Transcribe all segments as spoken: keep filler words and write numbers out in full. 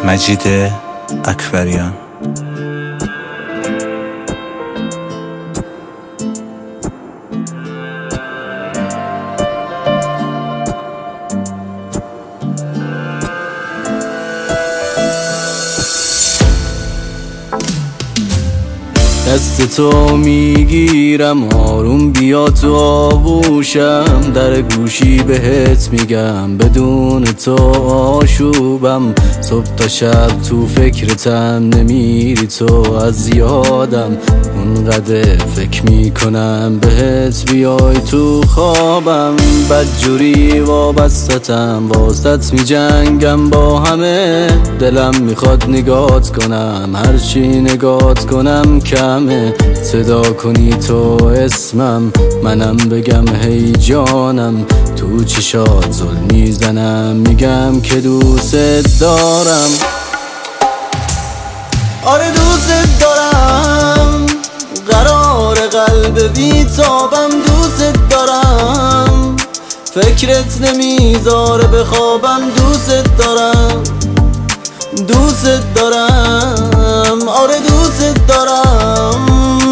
مجید اکبریان. دست تو میگیرم آروم بیا تو آغوشم، در گوشی بهت میگم بدون تو آشوبم. صبح تا شب تو فکرتم نمیری تو از یادم، اونقدر فکر میکنم بهت بیای تو خوابم. بدجوری وابستم واسط میجنگم با همه، دلم میخواد نگات کنم هرچی نگات کنم کمه. صدا کنی تو اسمم منم بگم هی جانم، تو چشات زل میزنم میگم که دوست دارم. آره دوست دارم، قرار قلب بیتابم دوست دارم، فکرت نمیذاره بخوابم دوست دارم دوست دارم. آره دوست دارم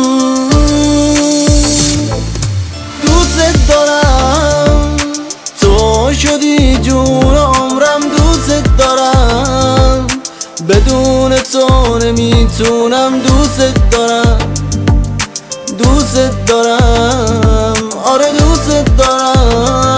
دوست دارم، تو شدی جون عمرم دوست دارم، بدون تو نمیتونم دوست دارم دوست دارم. آره دوست دارم.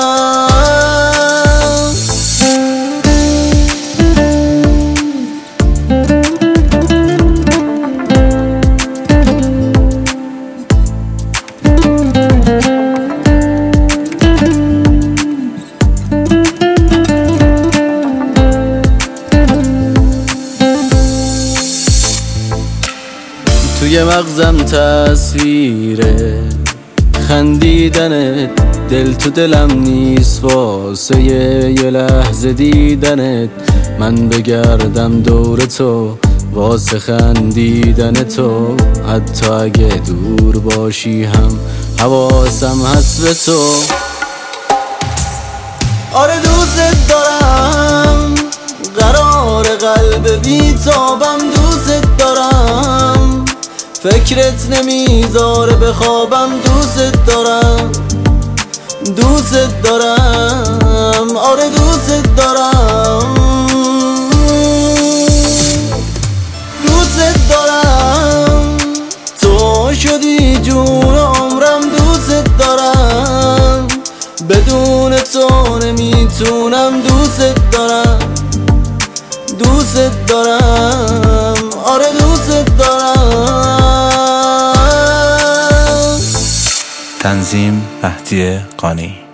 توی مغزم تصویره خندیدنت، دل تو دلم نیست واسه یه لحظه دیدنت. من بگردم دور تو واسه خندیدن تو، حتی اگه دور باشی هم حواسم هست به تو. آره دوست دارم، قرار قلب بیتابم دوست دارم، فکرت نمیذاره بخوابم دوست دارم دوست دارم. آره دوست دارم دوست دارم، تو شدی جون عمرم دوست دارم، بدون تو نمیتونم دوست دارم دوست دارم. آره دوست دارم. تنظیم مهدی قانی.